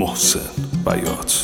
محسن بیات.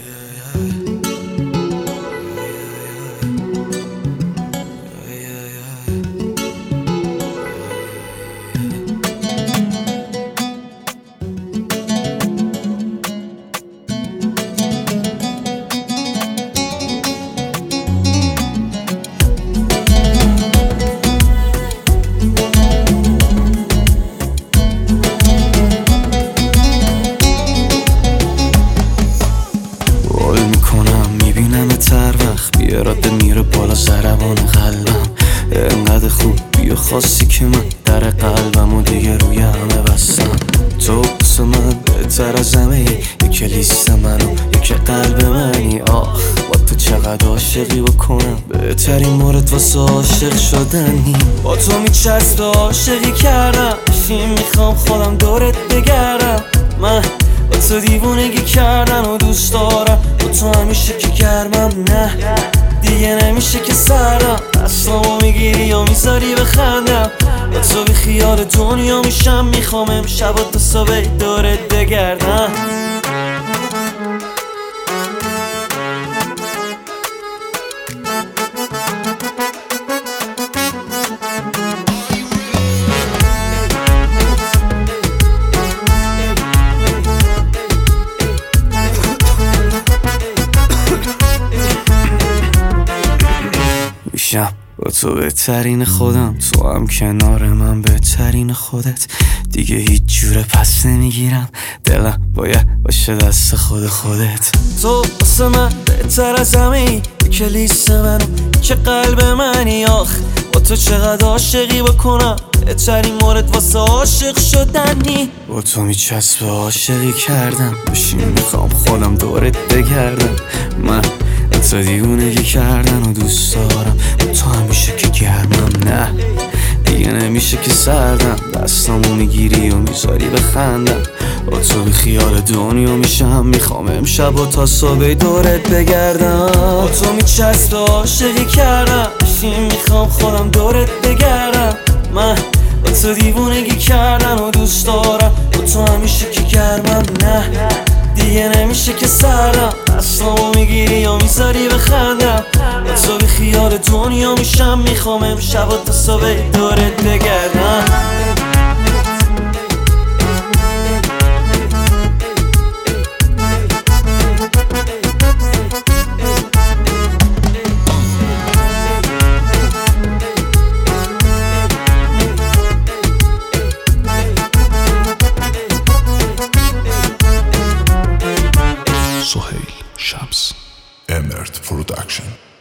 بیارات میره بالا ضربان قلبم، انقدر خوب بیا خاصی که من در قلبم و دیگه روی همه بستم. تو بس من بهتر از همه ای، یک لیست منو یک قلب منی. آخ با تو چقدر عاشقی بکنم، بهترین مورد واسه عاشق شدنی. با تو میچسبه عاشقی کردم، بشین میخوام خودم دورت بگردم. من با تو دیوونگی کردن و دوست دارم، با تو همیشه که گرمم نه دیگه نمیشه که سردم. دستامو میگیری یا میذاری بخندم، با تو بی خیال دنیا میشم. میخوام امشب تا صبح دورت بگردم. با تو بهترین خودم، تو هم کنار من بهترین خودت. دیگه هیچ جوره پس نمیگیرم، دلم باید باشه دست خودت. تو واسه من بهتر از همه ای، یک لیست منو که قلب منی. آخ با تو چقدر عاشقی بکنم، بهترین مورد واسه عاشق شدنی. با تو میچسبه عاشقی کردم، بشین میخوام خودم دورت بگردم. من تو دیوونگی کردن و دوست دارم، تو همیشه که گرمم نه دیگه نمیشه که سردم. دستامو میگیری و میذاری بخندم، با تو بی خیال دنیا میشم. میخوام امشب تا صبح دورت بگردم. با تو میچسبه عاشقی کردم، بشین میخوام خودم دورت بگردم. من با تو دیوونگی کردن و دوست دارم، با تو همیشه که گرمم نه دیگه نمیشه که سردم. دستامو میگیری یا میذاری بخندم، با تو بی خیال دنیا میشم. میخوام امشب تا صبح دورت بگردم. سهیل شمس، امرت پروداکشن.